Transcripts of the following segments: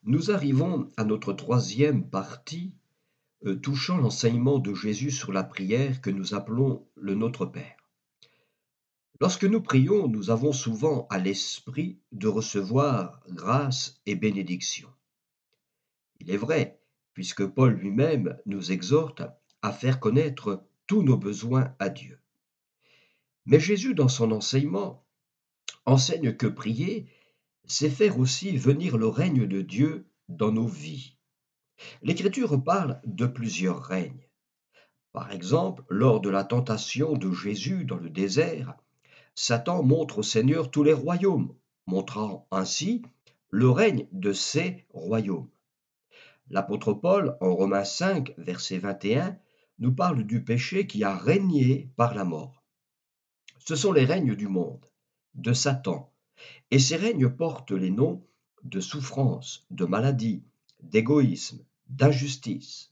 Nous arrivons à notre troisième partie touchant l'enseignement de Jésus sur la prière que nous appelons le Notre Père. Lorsque nous prions, nous avons souvent à l'esprit de recevoir grâce et bénédiction. Il est vrai, puisque Paul lui-même nous exhorte à faire connaître tous nos besoins à Dieu. Mais Jésus, dans son enseignement, enseigne que prier, c'est faire aussi venir le règne de Dieu dans nos vies. L'Écriture parle de plusieurs règnes. Par exemple, lors de la tentation de Jésus dans le désert, Satan montre au Seigneur tous les royaumes, montrant ainsi le règne de ces royaumes. L'apôtre Paul, en Romains 5, verset 21, nous parle du péché qui a régné par la mort. Ce sont les règnes du monde, de Satan, et ces règnes portent les noms de souffrance, de maladie, d'égoïsme, d'injustice.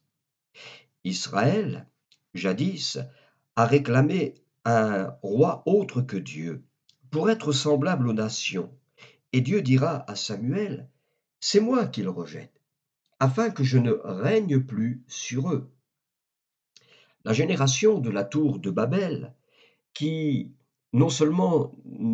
Israël, jadis, a réclamé un roi autre que Dieu, pour être semblable aux nations. Et Dieu dira à Samuel, c'est moi qu'il rejette, afin que je ne règne plus sur eux. La génération de la tour de Babel, qui non seulement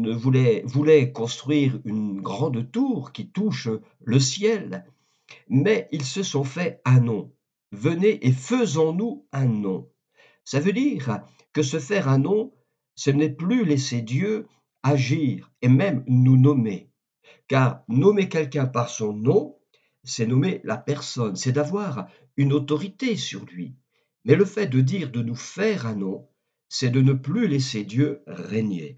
voulait construire une grande tour qui touche le ciel, mais ils se sont fait un nom. Venez et faisons-nous un nom. Ça veut dire que se faire un nom, ce n'est plus laisser Dieu agir et même nous nommer. Car nommer quelqu'un par son nom, c'est nommer la personne, c'est d'avoir une autorité sur lui. Mais le fait de dire de nous faire un nom, c'est de ne plus laisser Dieu régner.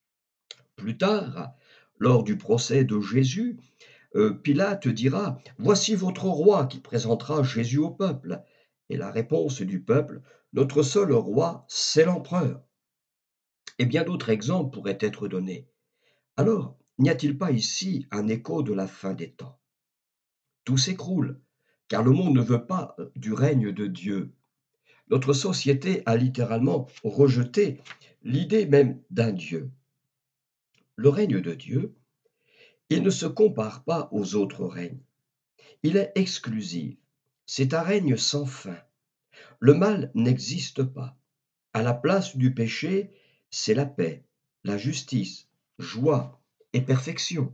Plus tard, lors du procès de Jésus, Pilate dira, voici votre roi qui présentera Jésus au peuple. Et la réponse du peuple, notre seul roi, c'est l'empereur. Et bien d'autres exemples pourraient être donnés. Alors, n'y a-t-il pas ici un écho de la fin des temps? Tout s'écroule, car le monde ne veut pas du règne de Dieu. Notre société a littéralement rejeté l'idée même d'un Dieu. Le règne de Dieu, il ne se compare pas aux autres règnes. Il est exclusif. C'est un règne sans fin. Le mal n'existe pas. À la place du péché, c'est la paix, la justice, joie et perfection.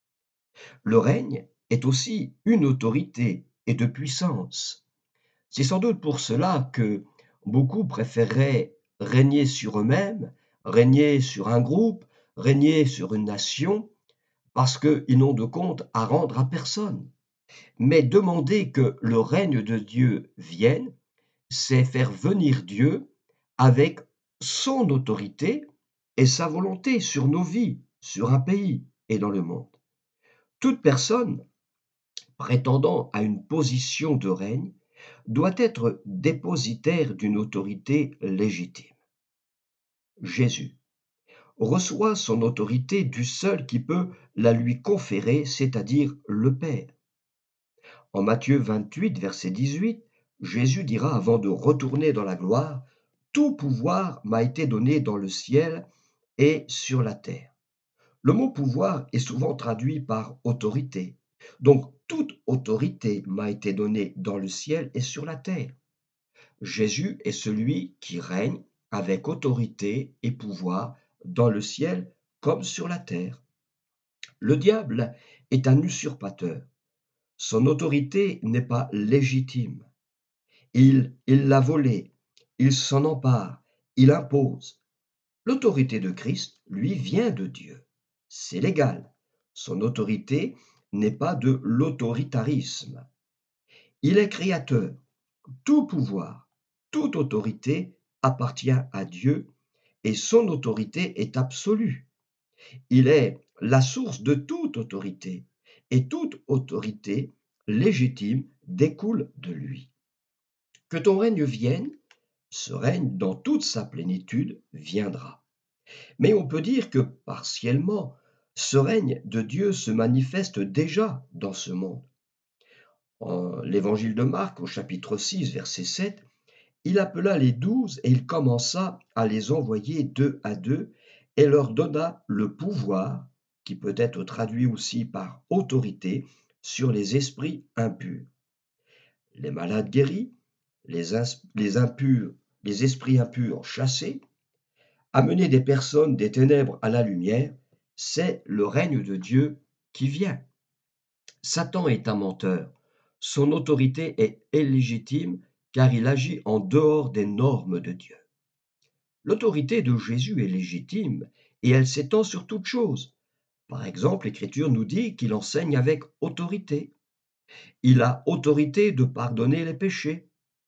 Le règne est aussi une autorité et de puissance. C'est sans doute pour cela que beaucoup préféreraient régner sur eux-mêmes, régner sur un groupe, régner sur une nation, parce qu'ils n'ont de compte à rendre à personne. Mais demander que le règne de Dieu vienne, c'est faire venir Dieu avec son autorité et sa volonté sur nos vies, sur un pays et dans le monde. Toute personne prétendant à une position de règne doit être dépositaire d'une autorité légitime. Jésus reçoit son autorité du seul qui peut la lui conférer, c'est-à-dire le Père. En Matthieu 28, verset 18, Jésus dira avant de retourner dans la gloire, tout pouvoir m'a été donné dans le ciel et sur la terre. Le mot pouvoir est souvent traduit par autorité. Donc, toute autorité m'a été donnée dans le ciel et sur la terre. Jésus est celui qui règne avec autorité et pouvoir dans le ciel comme sur la terre. Le diable est un usurpateur. Son autorité n'est pas légitime. Il l'a volée, il s'en empare, il impose. L'autorité de Christ, lui, vient de Dieu. C'est légal. Son autorité n'est pas de l'autoritarisme. Il est créateur. Tout pouvoir, toute autorité appartient à Dieu et son autorité est absolue. Il est la source de toute autorité et toute autorité légitime découle de lui. Que ton règne vienne, ce règne dans toute sa plénitude viendra. Mais on peut dire que partiellement, ce règne de Dieu se manifeste déjà dans ce monde. En l'évangile de Marc, au chapitre 6, verset 7, il appela les 12 et il commença à les envoyer deux à deux et leur donna le pouvoir, qui peut être traduit aussi par autorité, sur les esprits impurs. Les malades guéris, les impurs, les esprits impurs chassés, amener des personnes des ténèbres à la lumière, c'est le règne de Dieu qui vient. Satan est un menteur. Son autorité est illégitime car il agit en dehors des normes de Dieu. L'autorité de Jésus est légitime et elle s'étend sur toute chose. Par exemple, l'Écriture nous dit qu'il enseigne avec autorité. Il a autorité de pardonner les péchés.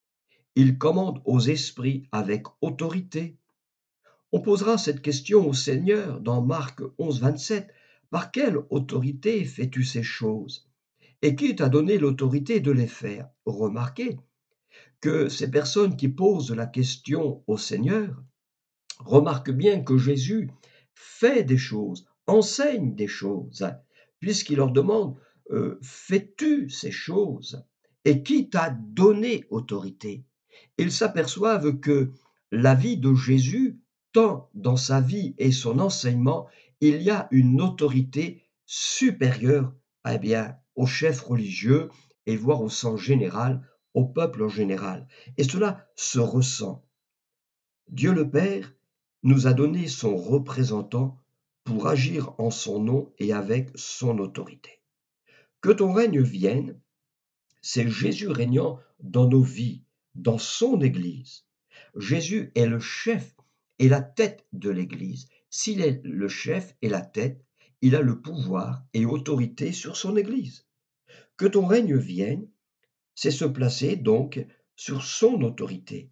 Il commande aux esprits avec autorité. On posera cette question au Seigneur dans Marc 11, 27. Par quelle autorité fais-tu ces choses? Et qui t'a donné l'autorité de les faire? Remarquez que ces personnes qui posent la question au Seigneur remarquent bien que Jésus fait des choses, enseigne des choses, puisqu'il leur demande fais-tu ces choses? Et qui t'a donné autorité? Ils s'aperçoivent que la vie de Jésus, tant dans sa vie et son enseignement, il y a une autorité supérieure eh bien, aux chefs religieux et voire au sens général, au peuple en général. Et cela se ressent. Dieu le Père nous a donné son représentant pour agir en son nom et avec son autorité. Que ton règne vienne, c'est Jésus régnant dans nos vies, dans son Église. Jésus est le chef et la tête de l'Église. S'il est le chef et la tête, il a le pouvoir et autorité sur son Église. Que ton règne vienne, c'est se placer donc sur son autorité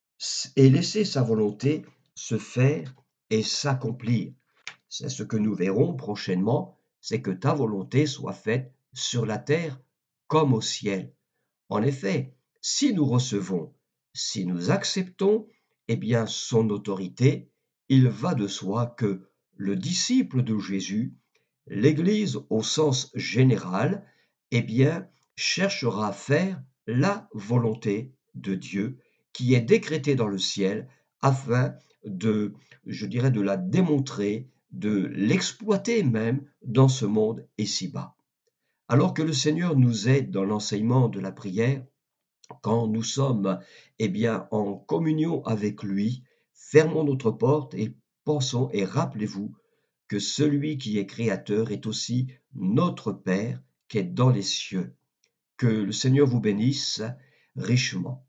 et laisser sa volonté se faire et s'accomplir. C'est ce que nous verrons prochainement, c'est que ta volonté soit faite sur la terre comme au ciel. En effet, si nous recevons, si nous acceptons, eh bien son autorité, il va de soi que le disciple de Jésus, l'Église au sens général, eh bien cherchera à faire la volonté de Dieu qui est décrétée dans le ciel afin de, je dirais, de la démontrer, de l'exploiter même dans ce monde ici-bas. Alors que le Seigneur nous aide dans l'enseignement de la prière, quand nous sommes eh bien, en communion avec lui, fermons notre porte et pensons et rappelez-vous que celui qui est créateur est aussi notre Père qui est dans les cieux. Que le Seigneur vous bénisse richement.